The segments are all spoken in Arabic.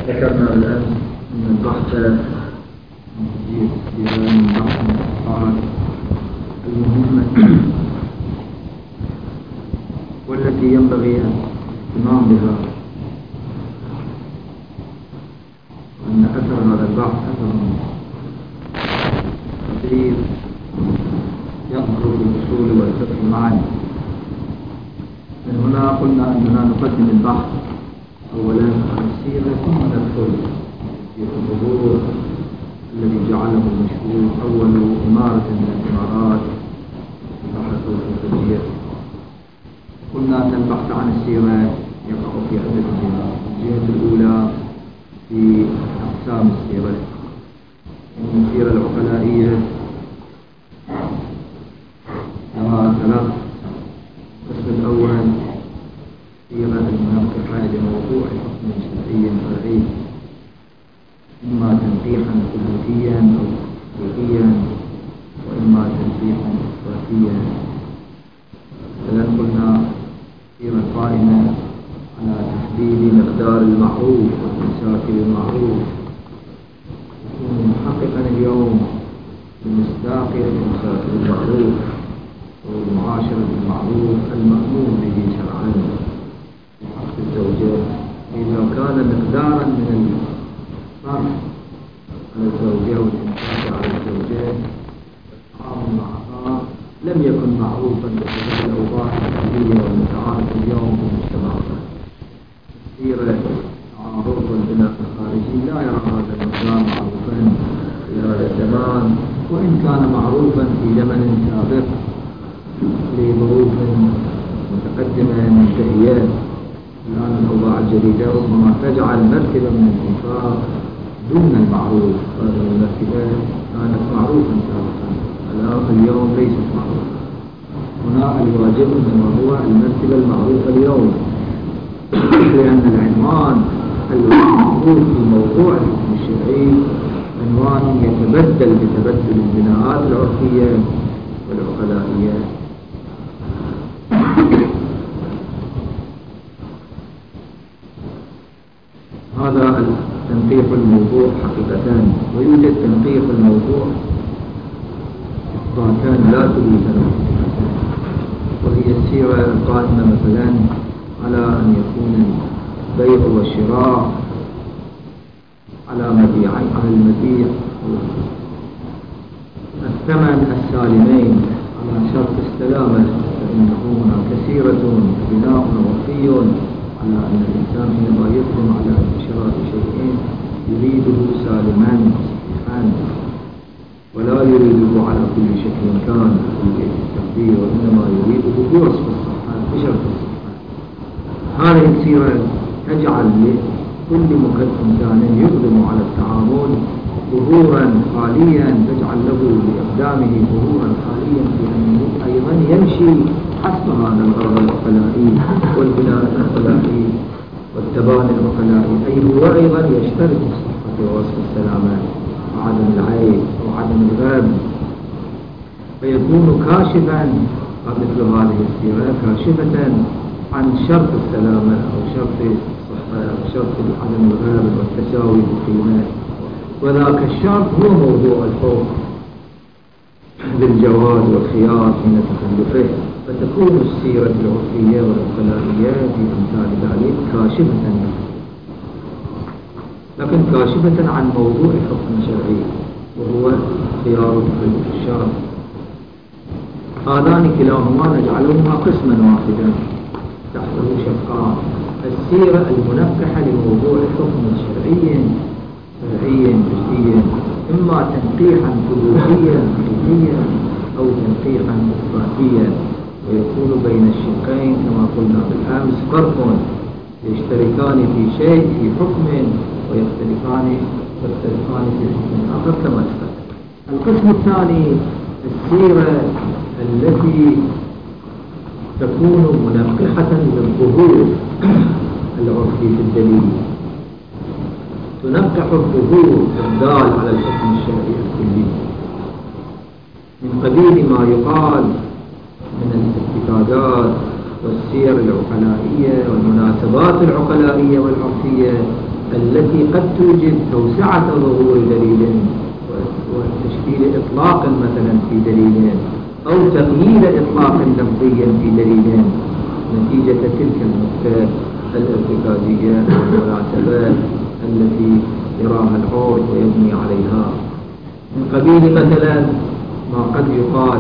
ذكرنا بالأمس أن البحث في بحث الأفعال المهمة والتي ينبغي الاهتمام بها، وأن أثر هذا البحث أثر كثير يظهر في الأصول والفقه معا. من هنا قلنا أننا نقدم البحث أولا عن السيرة ثم ندخل في الظهور الذي جعله المشهور أول إمارة من الإمارات البحث والفقهية. قلنا أن البحث عن السيرة يقع في عدة جهات. الجهة الأولى في أقسام السيرة، إن السيرة العقلائية لها ثلاث. القسم الأول سيرة المنقحة لموضوع حكم شرعي فرعي، إما تنقيحا ثبوتيا أو حقيقيا، وإما تنقيحا إثباتيا. إذن قلنا سيرة قائمة على تحديد مقدار المعروف والإمساك بالمعروف، يكون محققا اليوم بمصداق الإمساك بالمعروف والمعاشرة بالمعروف المأمور به شرعا في حق الزوجة. إذا كان مقدارا من الصرف على الزوجة والإمساك على الزوجة والتعامل معها لم يكن معروفا بسبب الأوضاع الحالية والمتعارف اليوم في المجتمع. السيرة تعارض البناء الخارجي لا يرى هذا المقدار معروفا في هذا الزمان، وإن كان معروفا في زمن سابق لظروف متقدمة منتهية. الآن الأوضاع الجديدة ربما تجعل مركبة من الإنفاق دون المعروف. هذه المركبة كانت معروفا سابقا، اليوم ليست معروفة. هنا الواجب إنما هو المركبة المعروفة اليوم، لأن العنوان المعروف في موضوع الحكم الشرعي عنوان يتبدل بتبدل البناءات العرفية والعقلائية. هذا تنقيح الموضوع حقيقتان، ويوجد تنقيح الموضوع إثباتان لا تريدان، وهي السيرة القائمة مثلا على أن يكون البيع والشراء على مبيعين، على المبيع الثمن السالمين على شرط السلامة، فإنه هناك سيرة بناء وفي على أن الإنسان حينما يقدم على شراء شيء يريده سالما صحيحا، ولا يريده على كل شكل كان في التقدير، وإنما يريده بوصف الصحة بشرط الصحة. هذه السيرة تجعل لكل إنسان يقدم على التعامل ظهورا خاليا، تجعل له لإقدامه ظهورا خاليا في أنه أيضا يمشي حسب هذا الغرض العقلائي والبناء العقلائي والتباني العقلائي، أي هو أيضا يشترط الصحة ووصف السلامة وعدم العيب وعدم الغاب، فيكون كاشفا مثل هذه السيرة كاشفة عن شرط السلامة أو شرط الصحة أو شرط عدم الغاب والتساوي بالقيمة. وذاك الشرط هو موضوع الحكم بالجواز والخيار من تخلفه، فتكون السيرة العرفية والعقلائية في أمثال ذلك كاشفة، لكن كاشفة عن موضوع حكم شرعي وهو خيار الشرع. هذان كلاهما نجعلهما قسما واحدا تحته شقان: السيرة المنقحة لموضوع حكم شرعي جزئيا، إما تنقيحا ثبوتيا حقيقيا أو تنقيحا إثباتيا، ويكون بين الشقين كما قلنا بالأمس فرق، يشتركان في شيء في حكم ويختلفان في حكم آخر كما تقدم. القسم الثاني السيرة التي تكون منقحة للظهور العرفي في الدليل، تنقح الظهور الدال على الحكم الشرعي الكلي من قبيل ما يقال من الاعتقادات والسير العقلائية والمناسبات العقلائية والعرفية التي قد توجد توسعة ظهور دليل وتشكيل إطلاق مثلا في دليل أو تقييد إطلاق لفظيا في دليل نتيجة تلك النقطة الارتكازية والمناسبة التي يراها العرف ويبني عليها، من قبيل مثلا ما قد يقال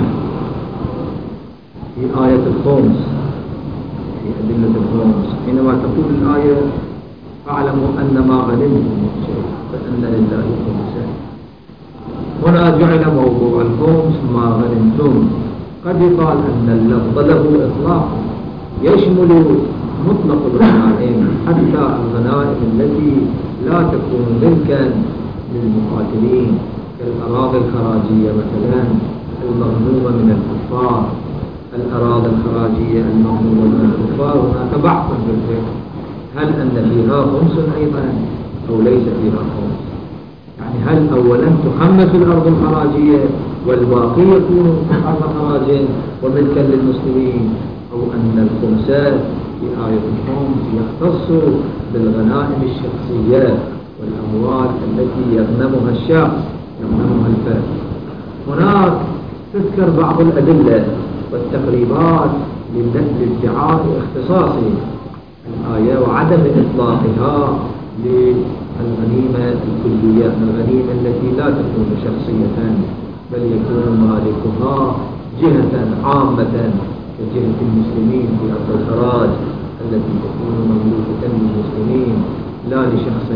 في آية الخمس، في أدلة الخمس حينما تقول الآية فاعلموا أن ما غنمتم من شيء فأن لله خمسه. هنا جعل موضوع الخمس ما غنمتم. قد يقال أن اللفظ له إطلاق يشمل مطلق الغنائم حتى الغنائم التي لا تكون ملكا للمقاتلين كالأراضي الخراجية مثلا المغنومة من الكفار. الأراضي الخراجية المغنومة من الكفار هناك بحث في الفقه، هل أن فيها خمس أيضا أو ليس فيها خمس؟ يعني هل أولا تخمس الأرض الخراجية والباقي يكون أرض خراج وملكا للمسلمين، أو أن الخمسات في آية الخمس يختص بالغنائم الشخصية والأموال التي يغنمها الشخص يغنمها الفرد. هناك تذكر بعض الأدلة والتقريبات لادعاء اختصاص الآية وعدم إطلاقها للغنيمة الكلية، الغنيمة التي لا تكون شخصية بل يكون مالكها جهة عامة كجهة المسلمين في أرض الخراج التي تكون مملوكة للمسلمين لا لشخص.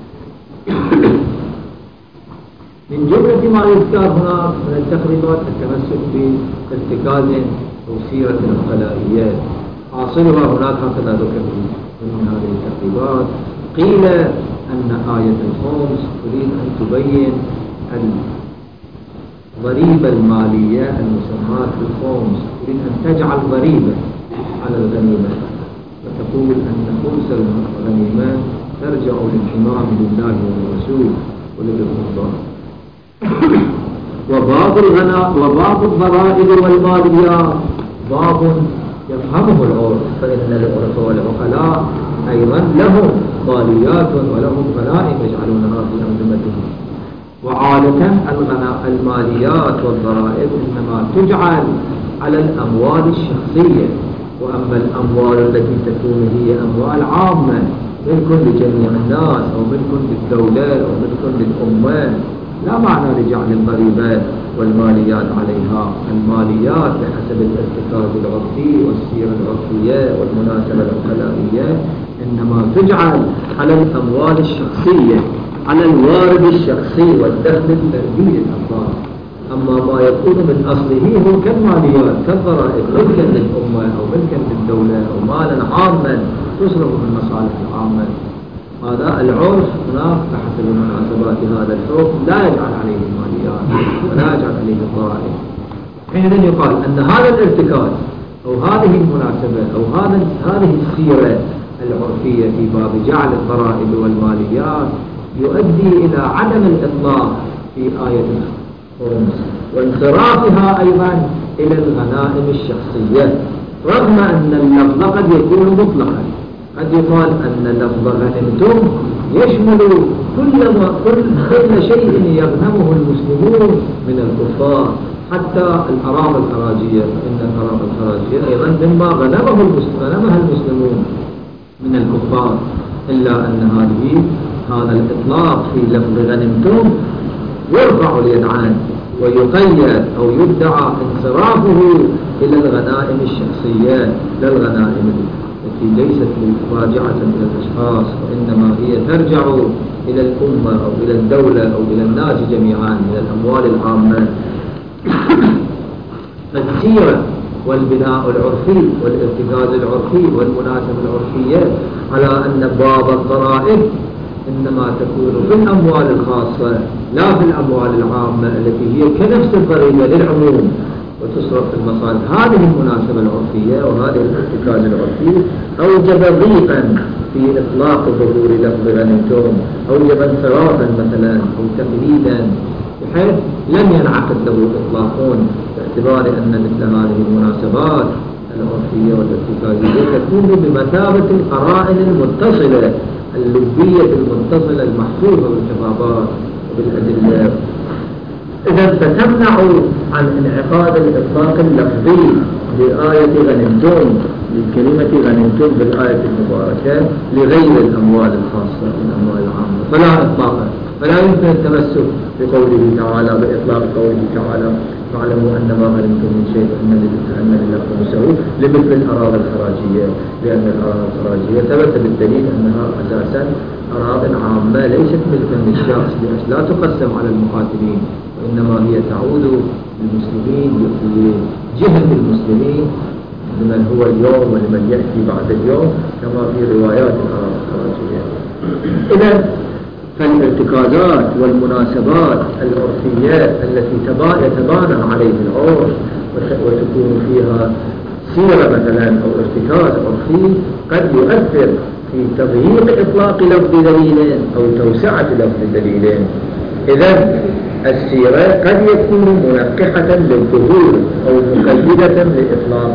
من جملة ما يذكر هنا من التقريبات التمسك بارتكاز أو سيرة الخلائيات، حاصلها هناك هكذا ذكر من هذه التقريبات. قيل أن آية الخمس تريد أن تبين الضريبة المالية المسماة بالخمس، تريد أن تجعل ضريبة على الغنيمة وتقول أن خمس الغنيمة ترجع للإمام لله والرسول وللقضاء. وباب الضرائب والماليات باب يفهمه العرف، فإن العرف والعقلاء أيضا لهم ماليات ولهم غنائم يجعلونها في أنظمتهم. وعادة الماليات والضرائب إنما تجعل على الأموال الشخصية، وأما الأموال التي تكون هي أموال عامة ملك لجميع الناس أو ملك للدولة أو ملك للأمة لا معنى لجعل الضريبات والماليات عليها. الماليات بحسب الارتكاز العرفي والسيرة العرفية والمناسبة العقلائية إنما تجعل على الأموال الشخصية، على الوارد الشخصي والدخل الفردي للأفراد. أما ما يكون من أصله هو كالماليات كالضرائب ملكا للأمة أو ملكا للدولة أو مالا عاما تصرف من مصالح العامة، هذا العرف هناك بحسب مناسبات هذا الحكم لا يجعل عليه الماليات ولا يجعل عليه الضرائب. حينئذ يقال أن هذا الارتكاز أو هذه المناسبة أو هذه السيرة العرفية في باب جعل الضرائب والماليات يؤدي إلى عدم الإطلاق في آية الخمس وانصرافها أيضا إلى الغنائم الشخصية، رغم أن اللفظ قد يكون مطلقا. قد يقال أن لفظ غنمتم يشمل كل شيء يغنمه المسلمون من الكفار حتى الأراضي الخراجية، فإن الأراضي الخراجية أيضا مما غنمها المسلمون من الكفار، إلا أن هذا الإطلاق في لفظ غنمتم يرفع اليد عنه ويقيد أو يدعى انصرافه إلى الغنائم الشخصية لا الغنائم التي ليست راجعة إلى الأشخاص، وإنما هي ترجع إلى الأمة أو إلى الدولة أو إلى الناس جميعا من الأموال العامة. السيرة والبناء العرفي والارتكاز العرفي والمناسبة العرفية على أن باب الضرائب إنما تكون في الأموال الخاصة لا في الأموال العامة التي هي كنفس الضريبة للعموم وتصرف في المصالح. هذه المناسبة العرفية وهذه الارتكاز العرفي أوجب ضيقا في إطلاق ظهور لفظ غنمتم، أوجب انصرافا مثلا أو تقليدا بحيث لم ينعقد له إطلاق، باعتبار أن مثل هذه المناسبات العرفية والارتكازية تكون بمثابة القرائن المتصلة اللبية المتصلة المحفوظة بالخطابات وبالأدلة. إذا فتمنع عن انعقاد الإطلاق اللفظي لآية غنمتم، لكلمة غنمتم بالآية المباركة لغير الأموال الخاصة الأموال العامة، فلا إطلاق، فلا يمكن التمسك بقوله تعالى بإطلاق قوله تعالى فاعلموا أن ما غنمتم من شيء أن لله خمسه لمثل الأراضي الخراجية، لأن الأراضي الخراجية ثبت بالدليل أنها أساسا أراضي عامة ليست ملكا للشخص، لا تقسم على المقاتلين، وإنما هي تعود للمسلمين لجهة المسلمين لمن هو اليوم ولمن يأتي بعد اليوم كما في روايات الأراضي الخراجية. إذا فالارتكازات والمناسبات العرفية التي يتبانى عليه العرف وتكون فيها سيرة مثلا أو ارتكاز عرفي قد يؤثر في تضييق إطلاق لفظ دليل أو توسعة لفظ دليل. إذن السيرة قد يكون منقحة للظهور أو مقيدة لإطلاق،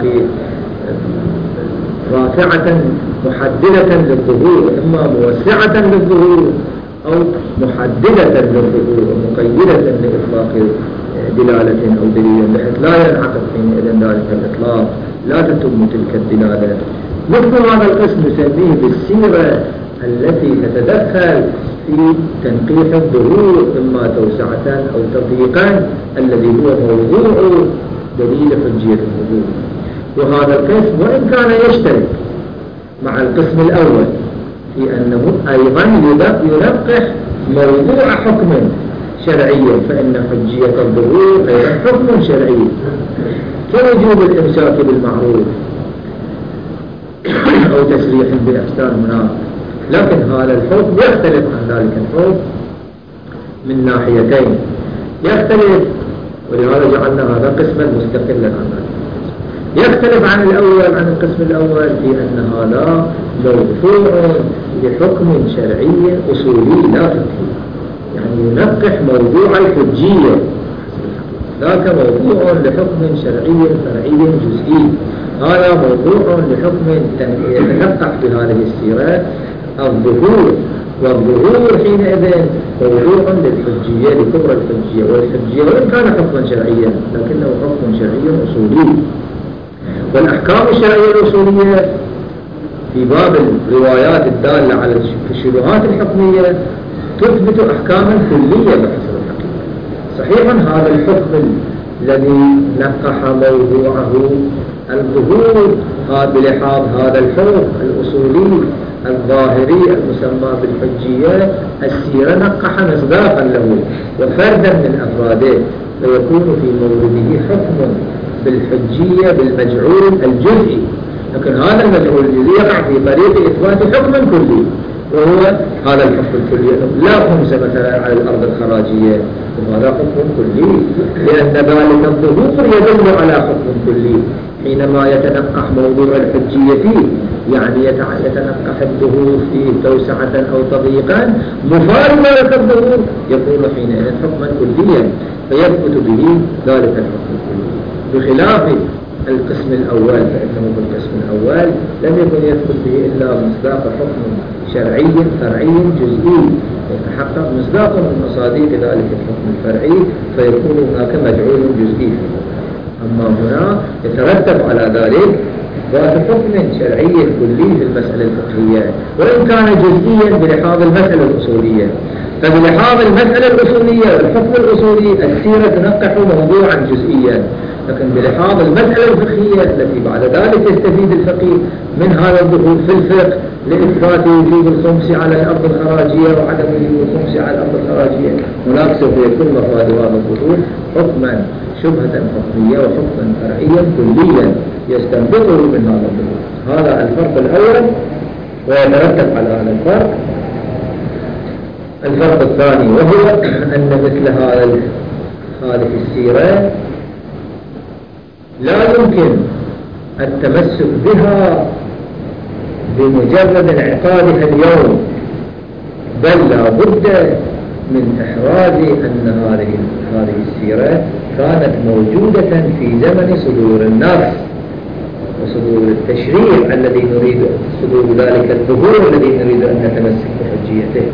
رافعة محددة للظهور، إما موسعة للظهور أو محددة للظهور ومقيدة لإطلاق دلالة أو دليل، بحيث لا ينعقد حينئذ ذلك الإطلاق، لا تتم تلك الدلالة. مثل هذا القسم نسميه بالسيرة التي تتدخل في تنقيح الظهور إما توسعة أو تضييقا الذي هو موضوع دليل حجية الظهور. وهذا القسم وإن كان يشترك مع القسم الأول في أنه أيضا ينقح موضوع حكم شرعي، فإن حجية الظهور أيضا حكم شرعي كوجوب الإمساك بالمعروف أو تسريح بإحسان هناك، لكن هذا الحكم يختلف عن ذلك الحكم من ناحيتين، يختلف، ولهذا جعلنا هذا قسما مستقلا عن ذلك. يختلف عن الأول عن القسم الأول في أن هذا موضوع لحكم شرعي أصولي لا فقهي، يعني ينقح موضوع الحجية، ذاك موضوع لحكم شرعي فرعي جزئي، هذا موضوع لحكم يتنقح بهذه السيرة الظهور، والظهور حينئذ موضوع للحجية لكبرى الحجية والحجية، وإن كان حكما شرعيا لكنه حكم شرعي أصولي. والأحكام الشرعية الأصولية في باب الروايات الدالة على الشبهات الحكمية تثبت أحكاما كلية بحسب الحقيقة. صحيح هذا الحكم الذي نقح موضوعه الظهور بلحاظ هذا الحكم الأصولي الظاهري المسمى بالحجية، السيرة نقح مصداقا له وفردا من أفراده، فيكون في مورده حكم بالحجية بالمجعول الجزئي، لكن هذا المجعول الجزئي يقع في طريق إثبات حكم كلي، وهو هذا الحكم الكلي لا خمس مثلا على الأرض الخراجية، وهذا حكم كلي، لأن ذلك الظهور يدل على حكم كلي. حينما يتنقح موضوع الحجية فيه يعني يتنقح الظهور فيه توسعة أو تضييقا مفارقة الظهور، يكون حينئذ حكما كليا فيثبت به ذلك الحكم الكلي، بخلاف القسم الأول، فإنه في القسم الأول لم يكن يثبت به إلا مصداق حكم شرعي فرعي جزئي، يتحقق مصداق من مصادق ذلك الحكم الفرعي فيكون هناك مجعول جزئي. أما هنا يترتب على ذلك ذات حكم شرعي كلي في المسألة الفقهية، وإن كان جزئيا بلحاظ المسألة الأصولية. فبلحاظ المسألة الأصولية والحكم الأصولي السيرة تنقح موضوعا جزئيا، لكن بلحاظ المسألة الفقهية التي بعد ذلك يستفيد الفقيه من هذا الظهور في الفقه لإثبات وجوب الخمس على الأرض الخراجية وعدم وجوب الخمس على الأرض الخراجية، هناك سوف يكون مفاد هذا الظهور حكما شبهة حكمية وحكما فرعيا كليا يستنبطه من هذا الظهور. هذا الفرق الأول، ويترتب على هذا الفرق الثاني، وهو أن مثل هذه السيرة لا يمكن التمسك بها بمجرد انعقادها اليوم، بل لا بد من إحراز أن هذه السيرة كانت موجودة في زمن صدور النص، صدور التشريع الذي نريد صدور ذلك الظهور الذي نريد أن نتمسك بحجيته.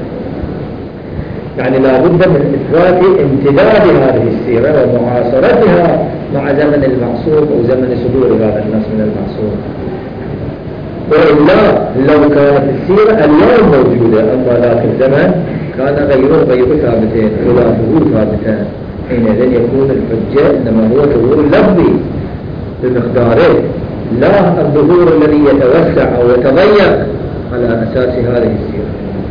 يعني لا بد من إثبات امتداد هذه السيرة ومعاصرتها مع زمن المعصوم أو زمن صدور هذا النص من المعصوم. وإلا لو كانت السيرة اليوم موجودة أما ذاك الزمن كان غير ثابتين خلافه ثابتان، حينئذ يكون الحجة إنما هو ظهور لفظي بمقداره لا الظهور الذي يتوسع أو يتضيق على أساس هذه السيرة.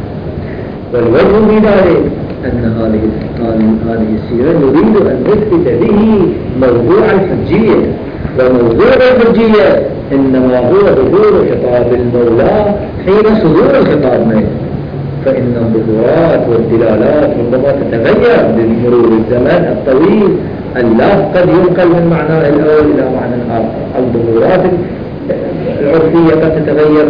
والوجه في ذلك أن هذه السيرة نريد أن نثبت به موضوع الحجية، وموضوع الحجية إنما هو ظهور خطاب المولى حين صدور الخطاب منه، فإن الظهورات والدلالات ربما تتغير بمرور الزمن الطويل. اللفظ قد ينقل من معناه الأول إلى معنى آخر، الظهورات العرفية قد تتغير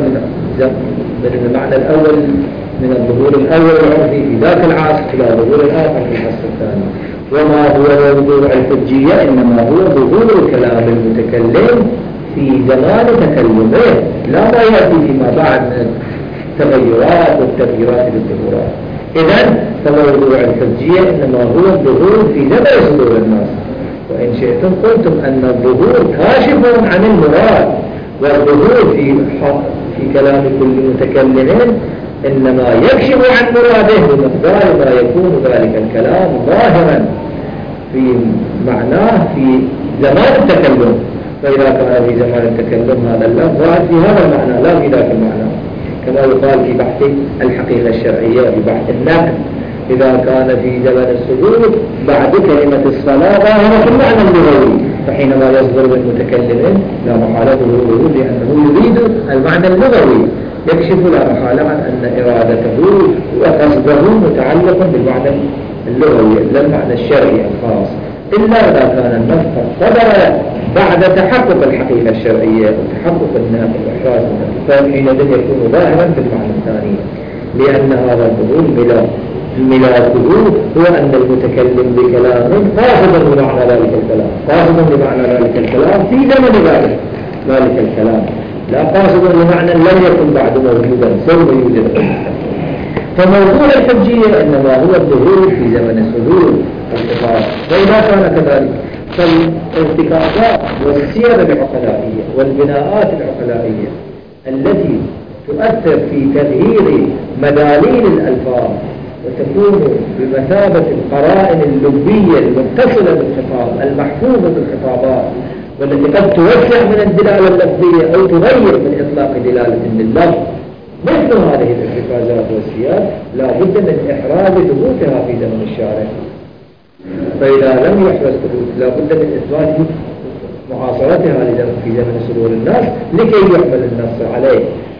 من المعنى الأول من الظهور الأول العرفي في ذاك العصر إلى ظهور الآخر في العصر الثاني. وما هو موضوع الحجية إنما هو ظهور كلام المتكلم في زمان تكلمه، لا ما يأتي فيما بعد من التغيرات والتغييرات للظهورات. إذن فموضوع الحجية إنما هو الظهور في زمن صدور الناس. وإن شئتم قلتم أن الظهور كاشف عن المراد، والظهور في كلام كل متكلم إنما يكشف عن مراده بمقدار ما يكون ذلك الكلام ظاهرا في معناه في زمان التكلم. فإذا كان في زمان التكلم هذا اللفظ ظاهر في هذا المعنى لا في ذاك المعنى، كما يقال في بحث الحقيقة الشرعية في بحث النقل، إذا كان في زمن الصدور بعد كلمة الصلاة ظاهرة في المعنى اللغوي، فحينما يصدر بالمتكلم لا محالة ظهوره لأنه يريد المعنى اللغوي، يكشف لا محالة عن أن إرادته وقصده متعلق بالمعنى اللغوي لا المعنى الشرعي الخاص، إلا إذا كان النص قد صدر بعد تحقق الحقيقة الشرعية وتحقق النقل وإحراز النقل، فحينئذ يكون ظاهرا في المعنى الثاني، لأن هذا الظهور ملاكه هو أن المتكلم بكلام قاصدا لمعنى ذلك الكلام، قاصدا لمعنى ذلك الكلام في زمن ذلك الكلام، لا قاصدا لمعنى لم يكن بعد موجودا سوف يوجد. فموضوع الحجية إنما هو الظهور في زمن صدور الخطاب. وإذا كان كذلك فالارتكاكات والسير العقلائية والبناءات العقلائية التي تؤثر في تغيير مدالين الألفاظ وتكون بمثابة القرائن اللبية المتصلة بالخطاب المحفوظة بالخطابات، والتي قد توسع من الدلالة اللفظية أو تغير من إطلاق دلالة لللفظ، مثل هذه الارتكازات والسياق لا بد من إحراز ثبوتها في زمن الشارع. فإذا لم يحرز ثبوت لا بد من إثبات معاصرتها في زمن صدور الناس لكي يحمل النص عليه.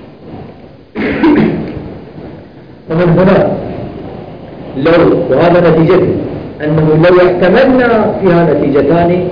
ومن هنا وهذا نتيجته أنه لو احتملنا فيها نتيجتان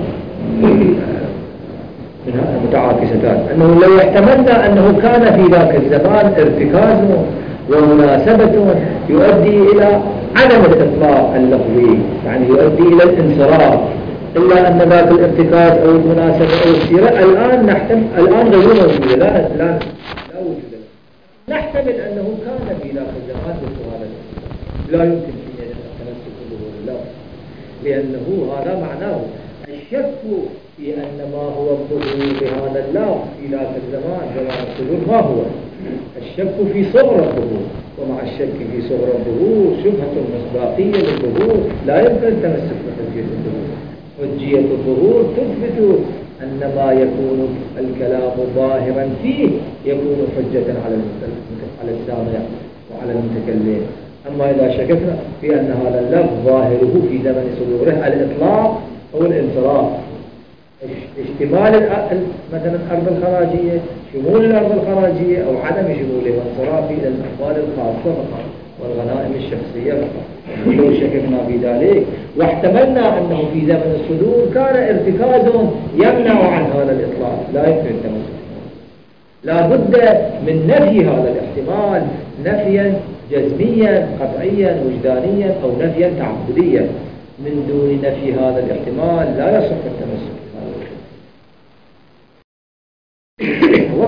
منها متعاكستان، أنه لو احتملنا أنه كان في ذاك الزمان ارتكاز ومناسبة يؤدي إلى عدم الإطلاق اللفظي، يعني يؤدي إلى الانصراف، إلا أن ذاك الارتكاز أو المناسبة أو السيرة الآن غير موجودة، لا وجود له. نحتمل أنه كان في ذاك الزمان مثل هذا لا يمكن فيه التمسك بظهور اللفظ، لأنه هذا معناه الشك في أن ما هو الظهور بهذا اللفظ في ذاك الزمان زمان الصدور ما هو الشك في صغر الظهور، ومع الشك في صغر الظهور شبهة مصداقية للظهور لا يمكن التمسك بحجية الظهور. حجية الظهور تثبت أن ما يكون الكلام ظاهرا فيه يكون حجة على السامع وعلى المتكلم. أما إذا شككنا في أن هذا اللفظ ظاهره في زمن صدوره الإطلاق أو الانصراف، اشتمال مثلا الأرض الخراجية، شمول الأرض الخراجية أو عدم شموله وانصرافه إلى الأحوال الخاصة فقط والغنائم الشخصية فقط، لو شككنا في ذلك واحتملنا أنه في زمن الصدور كان ارتكاز يمنع عن هذا الإطلاق لا يمكن التمسك. لا بد من نفي هذا الاحتمال نفيا جزميا قطعيا وجدانيا أو نفيا تعبديا. من دون نفي هذا الاحتمال لا يصح التمسك.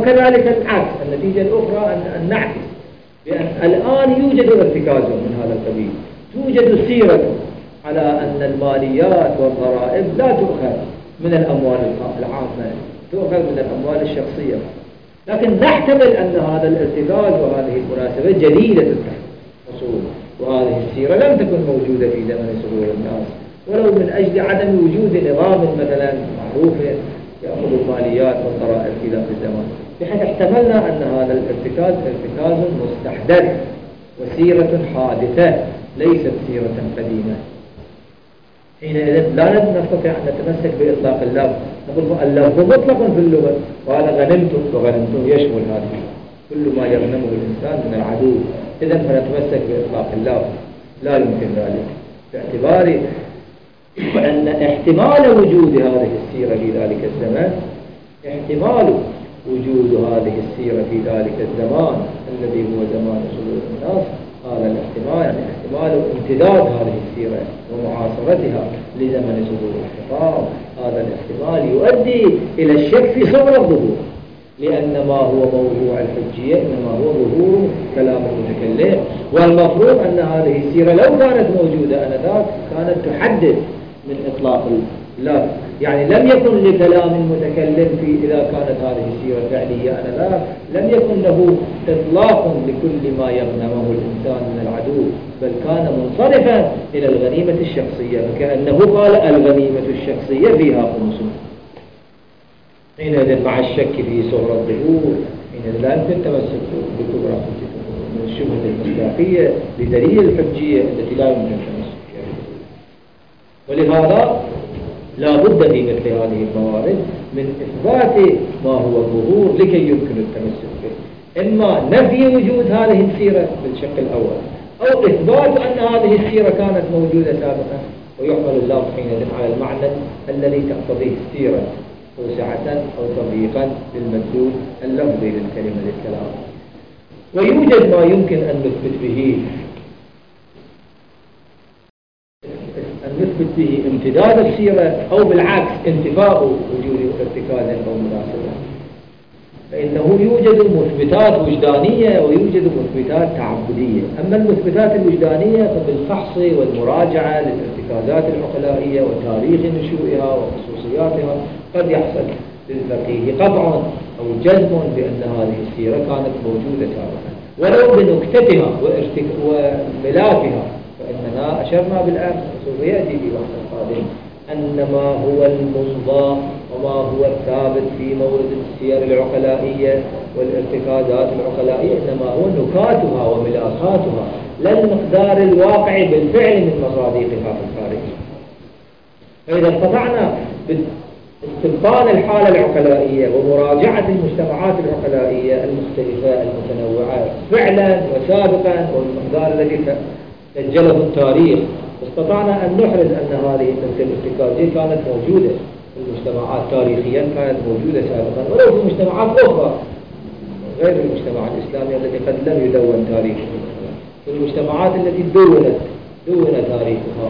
وكذلك العكس. النتيجة الأخرى أن نعكس بأن الآن يوجد ارتكاز من هذا القبيل، توجد سيرة على أن الماليات والضرائب لا تؤخذ من الأموال العامة، تؤخذ من الأموال الشخصية. لكن نحتمل أن هذا الارتكاز وهذه المناسبة جديدة الحصول، وهذه السيرة لم تكن موجودة في زمن صدور الناس، ولو من أجل عدم وجود نظام مثلا معروف يأخذ الماليات والضرائب في ذاك الزمان، بحيث احتملنا أن هذا ارتكاز مستحدث وسيرة حادثة ليست سيرة قديمة. حينئذ لا نستطيع أن نتمسك بإطلاق اللفظ، نقول اللفظ مطلق في اللغة، وهذا غنمتم، وغنمتم يشمل هذا كل ما يغنمه الإنسان من العدو. إذن فنتمسك بإطلاق اللفظ، لا يمكن ذلك، باعتبار أن احتمال وجود هذه السيرة في ذلك الزمان، احتمال وجود هذه السيرة في ذلك الزمان الذي هو زمان صدور الناس، هذا الاحتمال يعني احتمال امتداد هذه السيرة ومعاصرتها لزمن صدور الخطاب، هذا الاحتمال يؤدي إلى الشك في صغر الظهور، لأن ما هو موضوع الحجية إنما هو ظهور كلام المتكلم، والمفروض أن هذه السيرة لو كانت موجودة آنذاك كانت تحدد من إطلاق اللفظ، يعني لم يكن لكلام المتكلم في إذا كانت هذه السيرة فعلية آنذاك لم يكن له إطلاق لكل ما يغنمه الإنسان من العدو، بل كان منصرفا إلى الغنيمة الشخصية، فكأنه قال الغنيمة الشخصية فيها خمس. حينئذ مع الشك في صغر الظهور، حينئذ لا يمكن التمسك بكبرى من الشبهة المصداقية لدليل الحجية التي لا يمكن التمسك بها. ولهذا لا بد في مثل هذه الموارد من إثبات ما هو الظهور لكي يمكن التمسك به، إما نفي وجود هذه السيرة بالشق الأول، أو إثبات أن هذه السيرة كانت موجودة سابقا، ويحمل اللفظ حينئذ على المعنى الذي تقتضيه السيرة توسعة أو تضييقا للمدلول اللفظي للكلمة للكلام. ويوجد ما يمكن أن نثبت به امتداد السيرة، أو بالعكس انتفاء وجود ارتكاز أو مناسبة، فإنه يوجد مثبتات وجدانية ويوجد مثبتات تعبدية. أما المثبتات الوجدانية فبالفحص والمراجعة للارتكازات العقلائية وتاريخ نشوئها وخصوصياتها قد يحصل للفقيه قطع أو جزم بأن هذه السيرة كانت موجودة سابقا ولو بنكتتها وملاكها، فإننا أشرنا بالأمس وسوف يأتي في وقت قادم أن ما هو المنضى وما هو الثابت في مورد السير العقلائية والارتكازات العقلائية إنما هو نكاتها وملاكاتها، لا المقدار الواقعي بالفعل من مصادقها في الخارج. فإذا استطعنا باستبطان الحالة العقلائية ومراجعة المجتمعات العقلائية المختلفة المتنوعة فعلا وسابقا والمقدار الذي سجله التاريخ، استطعنا أن نحرز أن هذه الارتكازات كانت موجودة في المجتمعات تاريخيا، كانت موجودة سابقا ولو في مجتمعات أخرى غير المجتمع الإسلامي الذي قد لم يدون تاريخه، في المجتمعات التي دون تاريخها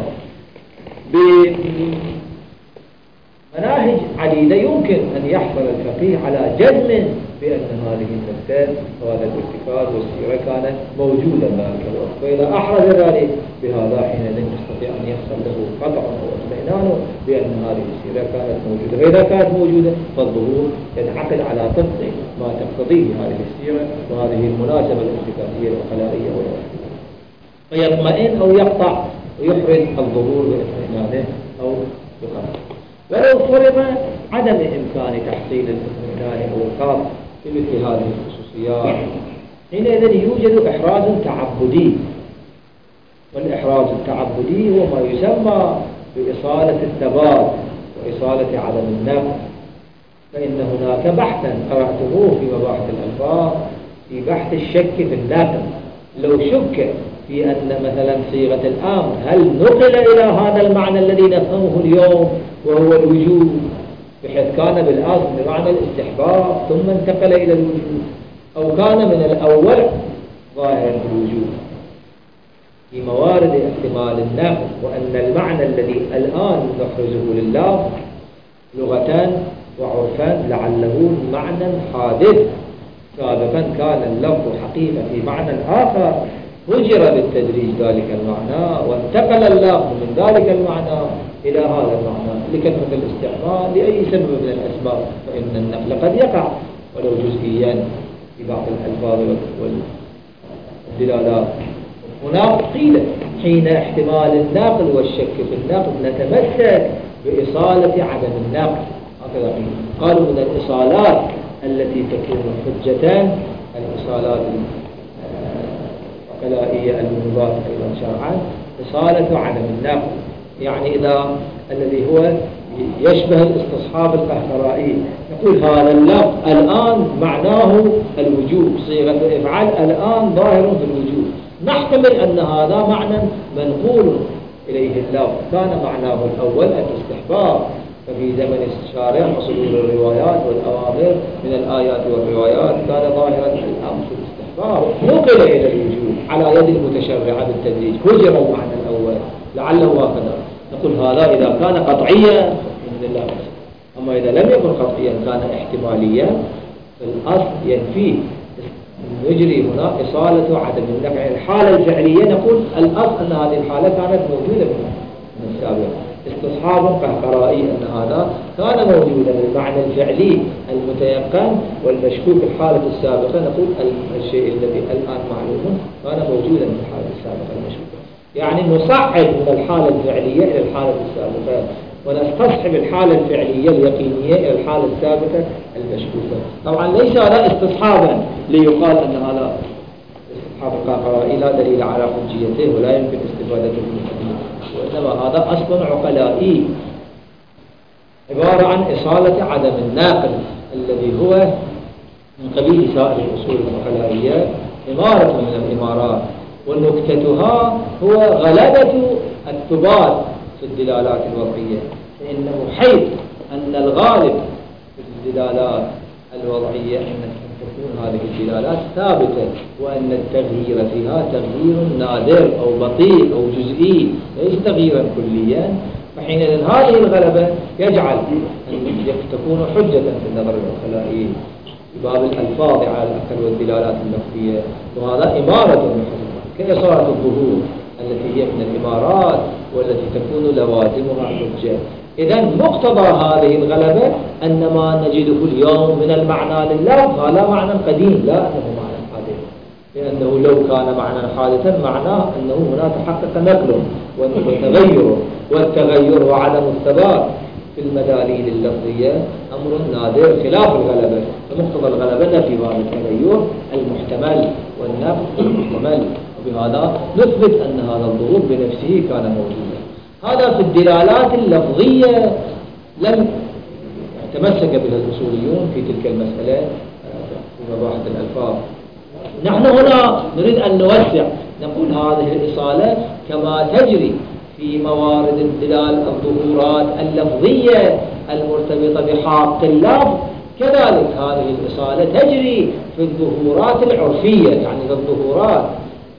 بمناهج عديدة يمكن أن يحصل الفقيه على جزم بأن هذه النكتات وهذا الارتكاز والسيرة كانت موجودة ذلك الوقت، فإذا أحرز ذلك بهذا حينئذ يستطيع أن يحصل له قطع أو اطمئنان بأن هذه السيرة كانت موجودة، فإذا كانت موجودة فالظهور ينعقد على طبق ما تقتضيه هذه السيرة وهذه المناسبة الارتكازية العقلائية والوقتية، فيطمئن أو يقطع ويحرز الظهور باطمئنانه أو بقطع. ولو فرض عدم إمكان تحصيل الاطمئنان أو القطع في مثل هذه الخصوصيات، حينئذ يوجد إحراز تعبدي، والإحراز التعبدي هو ما يسمى بإصالة الثبات وإصالة عدم النقل. فإن هناك بحثا قرأتموه في مباحث الألفاظ في بحث الشك في النقل، لو شك في أن مثلا صيغة الأمر هل نقل إلى هذا المعنى الذي نفهمه اليوم وهو الوجود، بحيث كان بالأصل بمعنى الاستحباب ثم انتقل إلى الوجود، أو كان من الأول ظاهرا في الوجود، في موارد احتمال النقل، وأن المعنى الذي الآن نحرزه لله لغة وعرفا لعله معنى حادث سابقا كان اللفظ حقيقة في معنى آخر، هجر بالتدريج ذلك المعنى وانتقل اللفظ من ذلك المعنى إلى هذا المعنى لكثرة الاستعمال لأي سبب من الأسباب، فإن النقل قد يقع ولو جزئيا في بعض الألفاظ والدلالات. هناك قيل حين احتمال النقل والشك في النقل نتمسك بإصالة عدم النقل، هكذا قالوا من الإصالات التي تكون حجة الإصالات العقلائية المنضبطة أيضا شرعا إصالة عدم النقل، يعني إذا الذي هو يشبه الاستصحاب القهقرائي، نقول هذا اللفظ الآن معناه الوجوب، صيغة افعل الآن ظاهر في الوجوب، نحتمل أن هذا معنى منقول إليه اللفظ كان معناه الأول الاستحباب، ففي زمن الشارع وصدور الروايات والأوامر من الآيات والروايات كان ظاهرا الأمر في الاستحباب، نقل إلى الوجوب على يد المتشرعة بالتدريج، هجر المعنى الأول لعله هكذا. نقول هذا إذا كان قطعيا من الله، أما إذا لم يكن قطعيا كان احتماليا فالأصل ينفيه، نجري هنا إصالة عدم النقل. الحالة الفعلية نقول الأصل أن هذه الحالة كانت موجودة من السابق، استصحاب قهقرائي أن هذا كان موجودا المعنى الفعلي المتيقن والمشكوك في الحالة السابقة، نقول الشيء الذي الآن معلوم كان موجودا في الحالة السابقة المشكوكة، يعني نصعد من الحالة الفعلية إلى الحالة السابقة ونستصحب الحالة الفعلية اليقينية إلى الحالة السابقة المشكوكة. طبعا ليس هذا استصحابا ليقال أن هذا استصحاب القهقرائي لا دليل على حجيته ولا يمكن استفادته من الحديث، وإنما هذا أصل عقلائي عبارة عن إصالة عدم الناقل الذي هو من قبيل سائر الأصول العقلائية إمارة من الإمارات، ونكتتها هو غلبة الثبات في الدلالات الوضعية، فإنه حيث أن الغالب في الدلالات الوضعية أن تكون هذه الدلالات ثابتة، وأن التغيير فيها تغيير نادر أو بطيء أو جزئي ليس تغييرا كليا، فحينئذ هذه الغلبة يجعل أن تكون حجة في النظر العقلائي في باب الألفاظ على الأقل والدلالات اللفظية، وهذا إمارة من كإصالة الظهور التي هي من الإمارات والتي تكون لوازمها حجة. إذن مقتضى هذه الغلبة أن ما نجده اليوم من المعنى لللفظ هذا معنى قديم لا أنه معنى حادث، لأنه لو كان معنى حادثا معناه أنه هنا تحقق نقل وتغير، والتغير وعدم الثبات في المداليل اللفظية أمر نادر خلاف الغلبة، فمقتضى الغلبة في باب التغير المحتمل والنقل المحتمل، وبهذا نثبت أن هذا الظهور بنفسه كان موجودا. هذا في الدلالات اللفظية لم يتمسك بها الأصوليون في تلك المسألة في مباحث الألفاظ. نحن هنا نريد أن نوسع، نقول هذه الإصالة كما تجري في موارد الدلال الظهورات اللفظية المرتبطة بحق اللفظ، كذلك هذه الإصالة تجري في الظهورات العرفية، يعني في الظهورات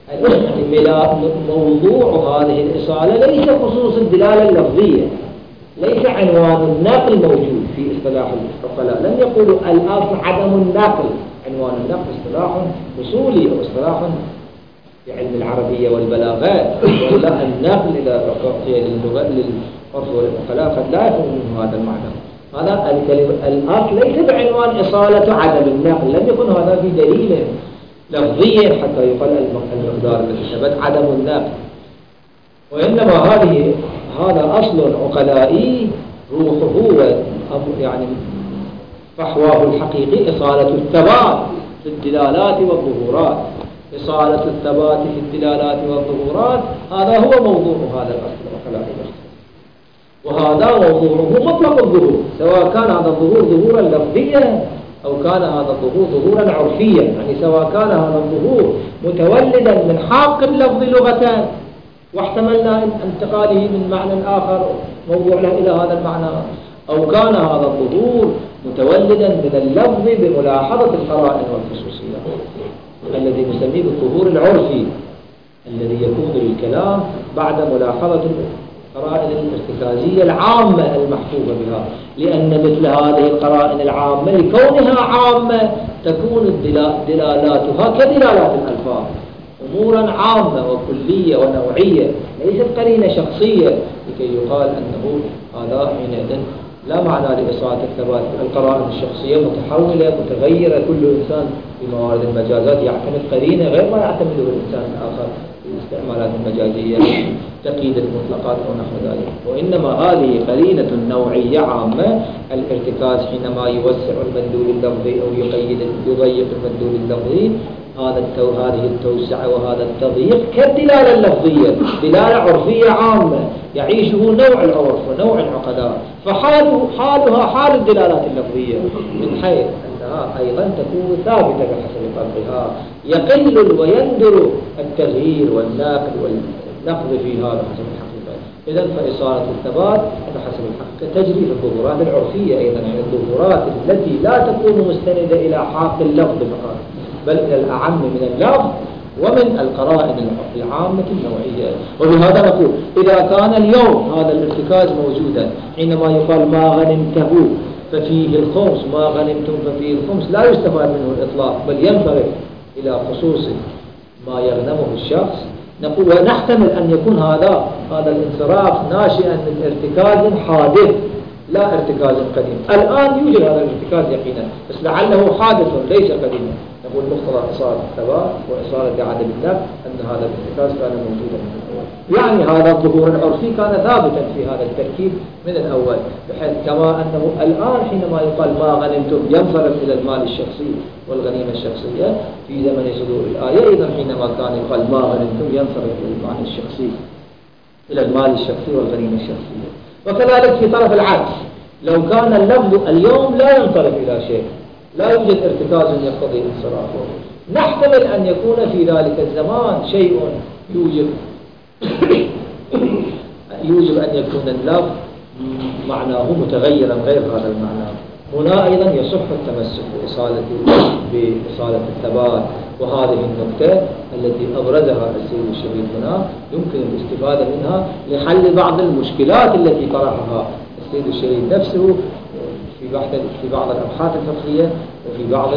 موضوع هذه الإصالة ليس خصوص الدلالة اللفظية، ليس عنوان النقل موجود في اصطلاح العقلاء، لم يقولوا الأصل عدم النقل، عنوان النقل اصطلاح أصولي أو اصطلاح في علم العربية والبلاغات، ولا النقل إلى أعطي للغة للعرف والعقلاء قد لا يكون منه هذا المعنى. هذا الكلمة الأصل ليس بعنوان إصالة عدم النقل، لم يكن هذا في دليل لفظيا حتى يقال المقدار الذي ثبت عدم النقل، وإنما هذا أصل عقلائي روحه يعني فحواه الحقيقي إصالة الثبات في الدلالات والظهورات، إصالة الثبات في الدلالات والظهورات هذا هو موضوع هذا الأصل العقلائي، وهذا موضوعه مطلق الظهور، سواء كان هذا الظهور ظهورا لفظيا أو كان هذا الظهور ظهورا عرفيا، يعني سواء كان هذا الظهور متولدا من حق اللفظ لغة واحتملنا انتقاله من معنى آخر موضوع له إلى هذا المعنى، أو كان هذا الظهور متولدا من اللفظ بملاحظة القرائن والخصوصيات الذي نسميه بالظهور العرفي الذي يكون للكلام بعد ملاحظة القرائن الارتكازية العامة المحفوظة بها، لأن مثل هذه القرائن العامة لكونها عامة تكون دلالاتها كدلالات الألفاظ، أمورا عامة وكلية ونوعية، ليست قرينة شخصية لكي يقال أنه هذا حينئذ لا معنى لإصالة الثبات. القرائن الشخصية متحولة متغيرة، كل إنسان في موارد المجازات يعتمد قرينة غير ما يعتمده الإنسان الآخر في الاستعمالات المجازية، تقييد المطلقات ونحو ذلك. وإنما هذه قرينة نوعية عامة، الارتكاز حينما يوسع المدلول اللفظي أو يضيق المدلول اللفظي، هذه التوسعة وهذا التضييق كالدلالة اللفظية، دلالة عرفية عامة يعيشه نوع العرف ونوع العقلاء، فحالها حال الدلالات اللفظية، من حيث أنها أيضا تكون ثابتة بحسب طبقها، يقل ويندر التغيير والنقل والنقض فيها بحسب الحقيقة. إذن فإصالة الثبات بحسب الحقيقة تجري في الظهورات العرفية أيضا، يعني الظهورات التي لا تكون مستندة إلى حاق اللفظ فقط، بل إلى الأعم من اللفظ ومن القرائن العامة النوعية. وبهذا نقول إذا كان اليوم هذا الارتكاز موجودا، حينما يقال ما غنمته ففيه الخمس، ما غنمتم ففيه الخمس، لا يستفاد منه الإطلاق بل ينصرف إلى خصوص ما يغنمه الشخص. نقول ونحتمل أن يكون هذا الانصراف ناشئا من ارتكاز حادث لا ارتكاز قديم. الآن يوجد هذا الارتكاز يقينا، بس لعله حادث ليس قديما. نقول مقتضى إصالة الثبات وإصالة عدم النفي أن هذا الارتكاز كان موجودا من الأول، يعني هذا الظهور العرفي كان ثابتا في هذا التركيب من الأول، بحيث كما أنه الآن حينما يقال ما غنمتم ينصرف إلى المال الشخصي والغنيمة الشخصية في زمن صدور الآية، إذا حينما كان يقال ما غنمتم ينصرف إلى المال الشخصي، إلى المال الشخصي والغنيمة الشخصية. وكذلك في طرف العكس، لو كان اللفظ اليوم لا ينصرف إلى شيء، لا يوجد ارتكاز يقتضي انصرافه، نحتمل أن يكون في ذلك الزمان شيء يوجب أن يكون اللفظ معناه متغيرا غير هذا المعنى. هنا أيضا يصح التمسك بإصالة الثبات، وهذه النقطة التي أبرزها السيد الشهيد هنا يمكن الاستفادة منها لحل بعض المشكلات التي طرحها السيد الشهيد نفسه في بعض الأبحاث الفقهية وفي بعض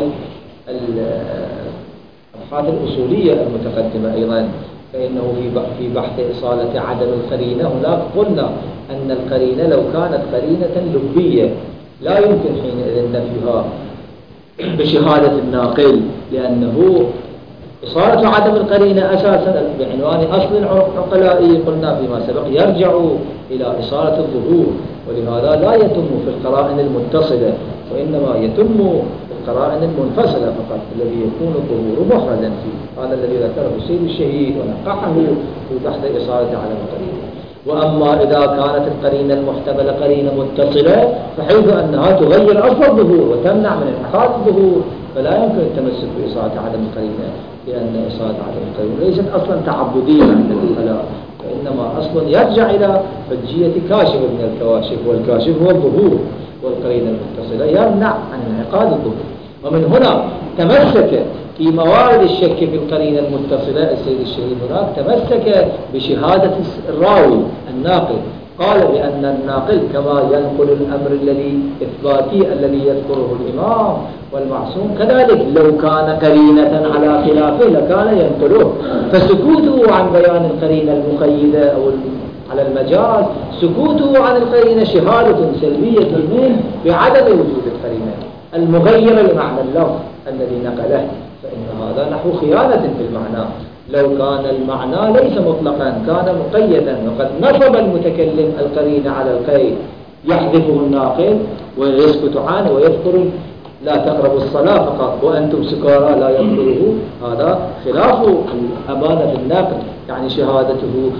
الأبحاث الأصولية المتقدمة أيضا. فإنه في بحث إصالة عدم القرينة هناك قلنا أن القرينة لو كانت قرينة لبية لا يمكن حينئذ نفيها بشهادة الناقل، لأنه إصالة عدم القرينة أساسا بعنوان أصل عقلائي قلنا فيما سبق يرجع إلى إصالة الظهور، ولهذا لا يتم في القرائن المتصلة، وإنما يتم في القرائن المنفصلة فقط الذي يكون الظهور محرزا فيه. هذا الذي ذكره السيد الشهيد ونقحه في بحث إصالة عدم القرينة. وأما إذا كانت القرينة المحتملة قرينة متصلة فحيث أنها تغير أصل الظهور وتمنع من انعقاد الظهور، فلا يمكن التمسك بإصالة عدم القرينة، لأن إصالة عدم القرينة ليست أصلا تعبدية عند العقلاء، وإنما أصلا يرجع إلى حجية كاشف من الكواشف، والكاشف هو الظهور، والقرينة المتصلة يمنع عن انعقاد الظهور. ومن هنا تمسك في موارد الشك في القرينة المتصلة السيد الشهيد هناك تمسك بشهادة الراوي الناقل، قال بأن الناقل كما ينقل الأمر الإثباتي الذي يذكره الإمام والمعصوم، كذلك لو كان قرينة على خلافه لكان ينقله، فسكوته عن بيان القرينة المقيدة أو على المجاز، سكوته عن القرينة شهادة سلبية منه بعدم وجود القرينة المغيرة لمعنى اللفظ الذي نقله، فإن هذا نحو خيانة في المعنى. لو كان المعنى ليس مطلقا كان مقيدا، وقد نصب المتكلم القرينة على القيد يحذفه الناقل ويسكت عنه ويذكر لا تقربوا الصلاة فقط وأنتم سكارى لا يذكره، هذا خلاف الأمانة في النقل، يعني شهادته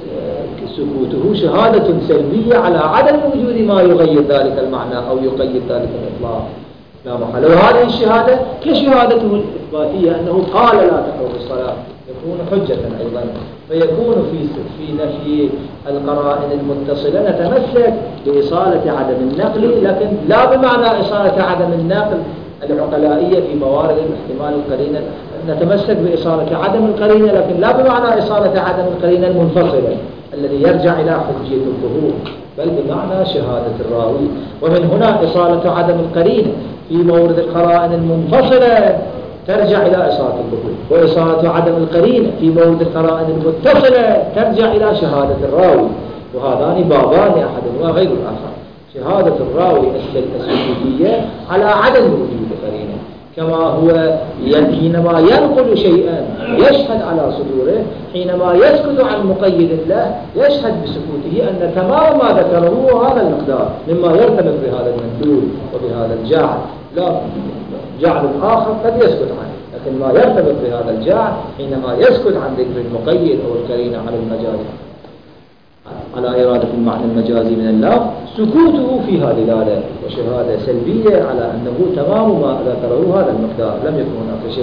سكوته شهادة سلبية على عدم وجود ما يغير ذلك المعنى أو يقيد ذلك الإطلاق لا محل. وهذه الشهادة كشهادته الإثباتية أنه قال لا تقربوا الصلاة يكون حجة أيضا. فيكون في نفي القرائن المتصلة نتمسك بإصالة عدم النقل، لكن لا بمعنى إصالة عدم النقل العقلائية في موارد الاحتمال القرينة، نتمسك بإصالة عدم القرينة لكن لا بمعنى إصالة عدم القرينة المنفصلة الذي يرجع إلى حجية الظهور، بل بمعنى شهادة الراوي. ومن هنا إصالة عدم القرينة في مورد القرائن المنفصلة ترجع إلى إصالة الظهور، وإصالة عدم القرينة في مورد القرائن المتصلة ترجع إلى شهادة الراوي، وهذان بابان أحدهما غير الآخر. شهادة الراوي السلوكية على عدم وجود قرينة، كما هو حينما ينقل شيئا يشهد على صدوره، حينما يسكت عن مقيد له يشهد بسكوته أن تمام ما ذكره هو هذا المقدار مما يرتبط بهذا المندوب وبهذا الجعل. لا جعل الآخر قد يسكت عنه، لكن ما يرتبط بهذا الجعل حينما يسكت عن ذكر المقيد أو القرينة على المجاز على إرادة المعنى المجازي من اللفظ، سكوته فيها دلالة وشهادة سلبية على أنه تمام ما ذكره هذا المقدار، لم يكن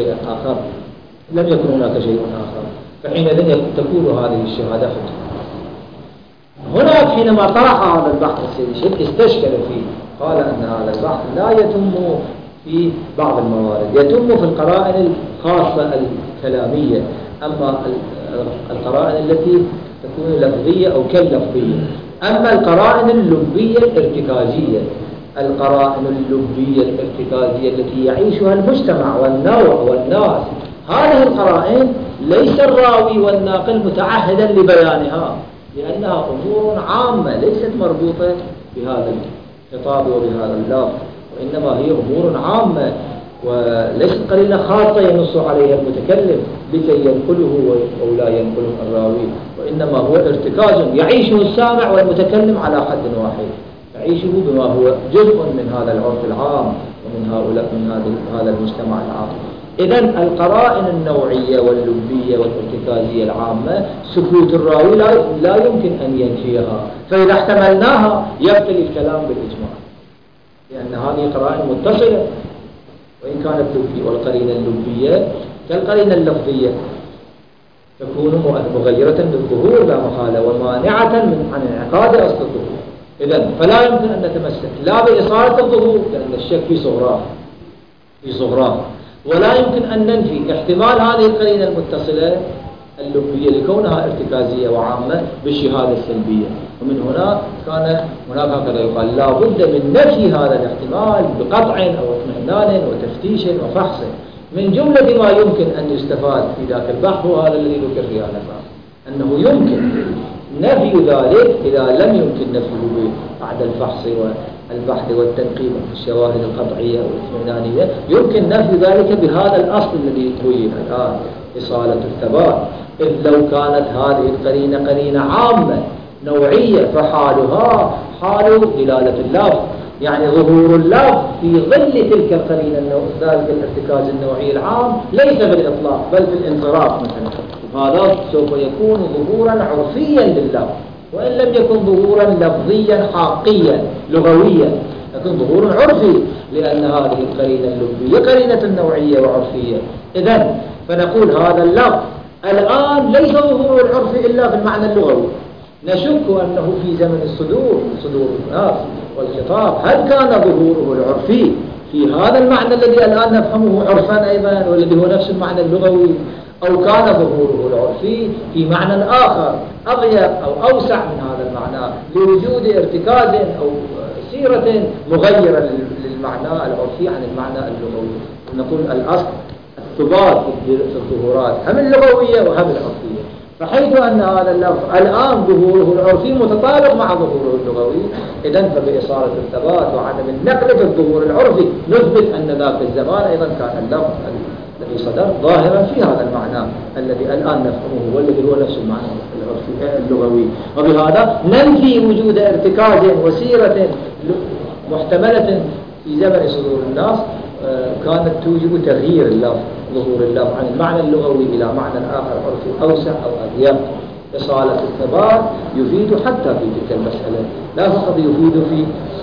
هناك شيء آخر، فحينئذ تكون هذه الشهادة حجة. هنا حينما طرح هذا البحث السيد شيخ استشكل فيه، قال أن هذا البحث لا يتم في بعض الموارد، يتم في القرائن الخاصة الكلامية، أما القرائن التي تكون لفظية أو كاللفظية. أما القرائن اللبية الارتكازية، القرائن اللبية الارتكازية التي يعيشها المجتمع والنوع والناس، هذه القرائن ليس الراوي والناقل متعهدا لبيانها، لأنها أمور عامة ليست مربوطة بهذا الخطاب وبهذا اللفظ، وإنما هي أمور عامة وليست قرينة خاصة ينص عليها المتكلم لكي ينقله أو لا ينقله الراوي، وإنما هو ارتكاز يعيشه السامع والمتكلم على حد واحد، يعيشه بما هو جزء من هذا العرف العام ومن هذا المجتمع العام. إذن القرائن النوعية واللبية والارتكازية العامة سكوت الراوي لا يمكن أن ينفيها، فإذا احتملناها يبطل الكلام بالإجماع، لأن هذه قرائن متصلة وإن كانت لبية، والقرينة اللبية كالقرينة اللفظية تكون مغيرة للظهور لا محالة ومانعة عن انعقاد أصل الظهور. إذن فلا يمكن أن نتمسك لا بإصالة الظهور لأن الشك في صغراه، ولا يمكن أن ننفي احتمال هذه القرينة المتصلة اللبية لكونها ارتكازية وعامة بالشهادة السلبية. ومن هنا كان هناك هكذا يقال لا بد من نفي هذا الاحتمال بقطع أو اطمئنان وتفتيش وفحص. من جملة ما يمكن أن يستفاد في ذاك البحث وهذا الذي ذكر في هذا البحث، أنه يمكن نفي ذلك إذا لم يمكن نفيه بعد الفحص والبحث والتنقيب في الشواهد القطعية والإطمئنانية، يمكن نفي ذلك بهذا الأصل الذي بين الآن إصالة الثبات. إذ لو كانت هذه القرينة قرينة عامة نوعية فحالها حال دلالة اللفظ، يعني ظهور اللفظ في ظل تلك القرينة ذلك الارتكاز النوعي العام ليس بالإطلاق بل بالانصراف مثلا، هذا سوف يكون ظهورا عرفيا لللفظ، وإن لم يكن ظهورا لفظيا حقيا لغويا، لكن ظهور عرفي، لأن هذه القرينة اللبية قرينة نوعية وعرفية. إذن فنقول هذا اللفظ الآن ليس ظهور العرف إلا في المعنى اللغوي، نشك أنه في زمن صدور الناس والخطاب هل كان ظهوره العرفي في هذا المعنى الذي الآن نفهمه عرفا أيضا والذي هو نفس المعنى اللغوي، أو كان ظهوره العرفي في معنى آخر أضيق أو أوسع من هذا المعنى لوجود ارتكاز أو سيرة مغيرة للمعنى العرفي عن المعنى اللغوي. نقول الأصل الثبات في الظهورات هم اللغوية وهم العرفية، فحيث أن هذا اللفظ الآن ظهوره العرفي متطابق مع ظهوره اللغوي، إذن فبإصالة الثبات وعدم النقل في الظهور العرفي نثبت أن ذاك الزمان أيضا كان اللفظ الذي صدر ظاهرا في هذا المعنى الذي الآن نفهمه والذي هو نفس المعنى العرفي اللغوي، وبهذا ننفي وجود ارتكاز وسيرة محتملة في زمن صدور الناس كانت توجب تغيير اللفظ ظهور اللفظ عن المعنى اللغوي إلى معنى آخر عرفي أوسع أو أضيق. إصالة الثبات يفيد حتى في تلك المسألة، لا فقط يفيد في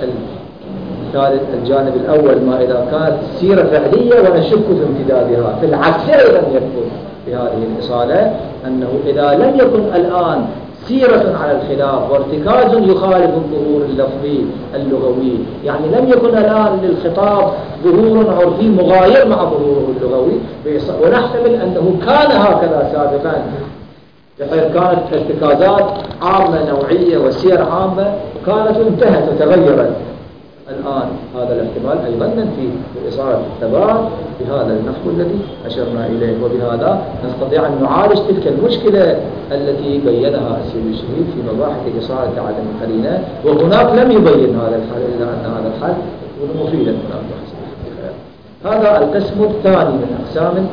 الجانب الأول ما إذا كانت سيرة فعلية ونشك في امتدادها، في العكس أيضا يكون بهذه الإصالة أنه إذا لم يكن الآن سيرة على الخلاف وارتكاز يخالف الظهور اللفظي اللغوي، يعني لم يكن الآن للخطاب ظهور عرفي مغاير مع ظهوره اللغوي، ونحتمل أنه كان هكذا سابقا بحيث كانت ارتكازات عامة نوعية وسير عامة كانت انتهت وتغيرت. الآن هذا الاحتمال أيضا ننفي بإصارة الثبات بهذا النحو الذي أشرنا إليه، وبهذا نستطيع أن نعالج تلك المشكلة التي بينها السيد الشهيد في مباحث إصارة عدم القرينة، وهناك لم يبين هذا الحل إلا أن هذا الحل يكون مفيدا هناك. هذا القسم الثاني من أقسام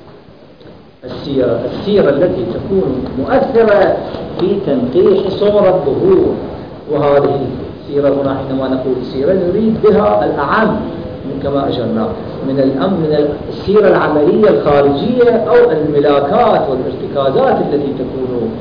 السيرة التي تكون مؤثرة في تنقيح صور الظهور. وهذه السيرة هنا حينما نقول سيرة نريد بها الأعم من كما أشرنا من السيرة العملية الخارجية أو الملاكات والارتكازات التي تكون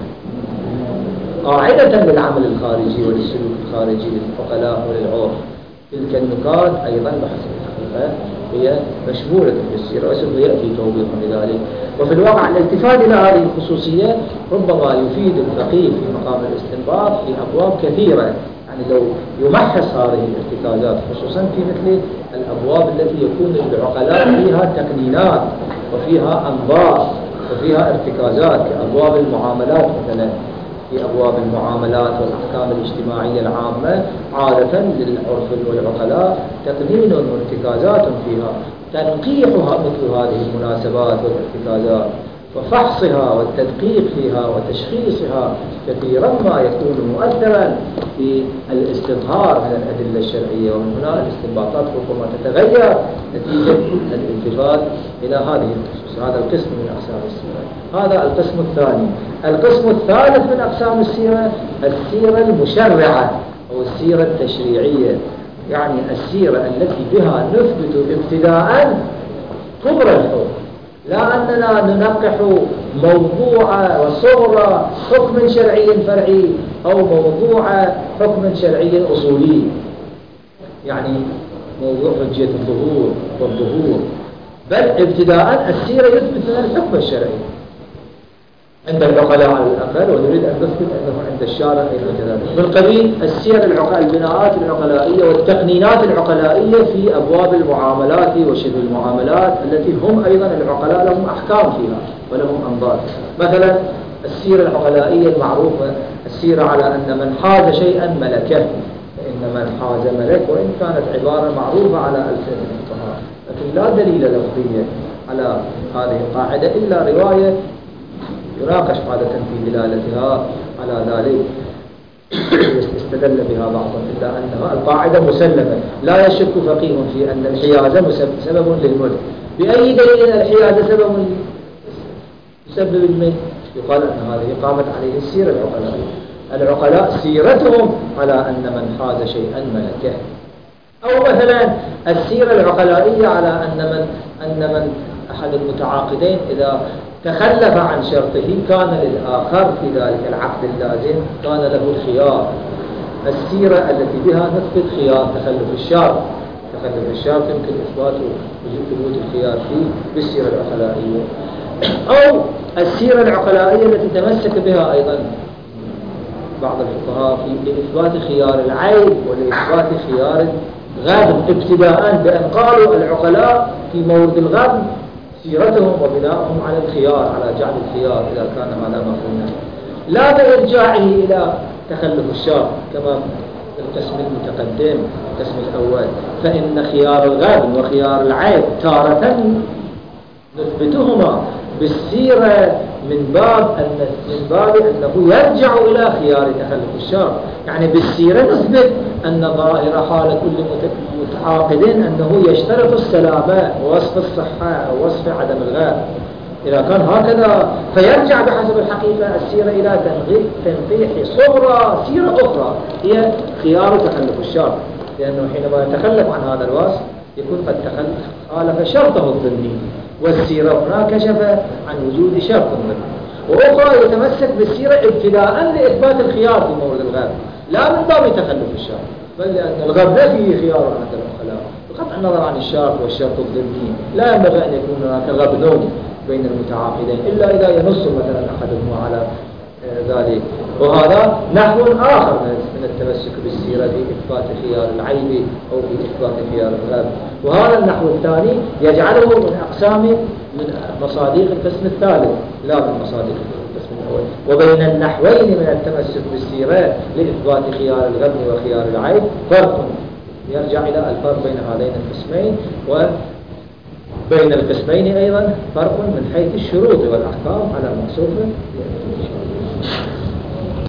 قاعدة للعمل الخارجي وللسلوك الخارجي للعقلاء وللعرف. تلك النقاط أيضا بحسب الحقيقة هي مشمولة في السيرة وسوف يأتي توضيح لذلك. وفي الواقع الالتفات إلى هذه الخصوصية ربما يفيد الفقيه في مقام الاستنباط في أبواب كثيرة. يعني لو يمحص هذه الارتكازات خصوصا في مثل الأبواب التي يكون للعقلاء فيها تقنينات وفيها أنظار وفيها ارتكازات كأبواب المعاملات مثلا. في أبواب المعاملات والأحكام الاجتماعية العامة عادة للعرف والعقلاء تقنين وارتكازات فيها تنقيحها مثل هذه المناسبات والارتكازات وفحصها والتدقيق فيها وتشخيصها كثيرا ما يكون مؤثرا في الاستظهار من الأدلة الشرعية. ومن هنا الاستنباطات ربما تتغير نتيجة الالتفات إلى هذه الخصوص. هذا القسم من أقسام السيرة. هذا القسم الثاني. القسم الثالث من أقسام السيرة السيرة المشرعة أو السيرة التشريعية، يعني السيرة التي بها نثبت ابتداء كبر الحكم، لا أننا ننقح موضوع وصورة حكم شرعي فرعي أو موضوع حكم شرعي أصولي، يعني موضوع حجية الظهور والظهور، بل ابتداء السيرة يثبت لنا الحكم الشرعي عند العقلاء على الأقل، ونريد أن نثبت أنه عند الشارع أيضا كذلك. من قبيل السير البناءات العقلائية والتقنينات العقلائية في أبواب المعاملات وشبه المعاملات التي هم أيضا العقلاء لهم أحكام فيها ولهم أنظار. مثلا السيرة العقلائية المعروفة السيرة على أن من حاز شيئا ملكه، فإن من حاز ملك، وإن كانت عبارة معروفة على ألسنة الفقهاء، لكن لا دليل لفظي على هذه القاعدة إلا رواية يناقش عادة في دلالتها على ذلك استدل بها بعضهم، إلا أنها القاعدة مسلمة لا يشك فقيه في أن الحيازة سبب للملك. بأي دليل الحيازة سبب يسبب الملك؟ يقال أن هذه قامت عليه السيرة العقلاء سيرتهم على أن من حاز شيئا ملكه. أو مثلا السيرة العقلائية على أن من أحد المتعاقدين إذا تخلف عن شرطه كان للآخر في ذلك العقد اللازم كان له الخيار. السيرة التي بها نثبت خيار تخلف الشرط. تخلف الشرط يمكن إثبات وجود الخيار فيه بالسيرة العقلائية. أو السيرة العقلائية التي تمسك بها أيضا بعض الفقهاء في إثبات خيار العيب ولإثبات خيار الغبن ابتداء، بأن قالوا العقلاء في مورد الغبن سيرتهم وبناءهم على الخيار، على جعل الخيار إذا كان هذا مفهوما، لا بإرجاعه إلى تخلف الشرط كما القسم المتقدم القسم الأول. فإن خيار الغبن وخيار العيب تارة نثبتهما بالسيرة من باب أنه يرجع إلى خيار تخلف الشرط. يعني بالسيرة نثبت أن ظاهر حال كل متعاقد أنه يشترط السلامة ووصف الصحة ووصف عدم الغاب. إذا كان هكذا فيرجع بحسب الحقيقة السيرة إلى تنقيح صغرى سيرة أخرى هي خيار تخلف الشرط، لأنه حينما يتخلف عن هذا الوصف يكون قد خالف شرطه الضمني، والسيرة هنا كشف عن وجود شرط ضمني. وأخرى يتمسك بالسيرة ابتداء لإثبات الخيار في مورد الغاب، لا من باب تخلف الشرط، بل لأن الغاب لا فيه خيار عند العقلاء بقطع النظر عن الشرط والشرط الضمني. لا ينبغي أن يكون هناك غبن بين المتعاقدين إلا إذا ينص مثلا أحدهما على ذلك. وهذا نحو آخر من التمسك بالسيرة في إثبات خيار العيب أو في إثبات خيار الغاب. وهذا النحو الثاني يجعله من أقسام من مصادق القسم الثالث لا من مصادق القسم وبين النحوين من التمسك بالسيرة لإثبات خيار الغبن وخيار العيب فرق، يرجع إلى الفرق بين هذين القسمين، وبين القسمين أيضا فرق من حيث الشروط والأحكام على مقصوفة.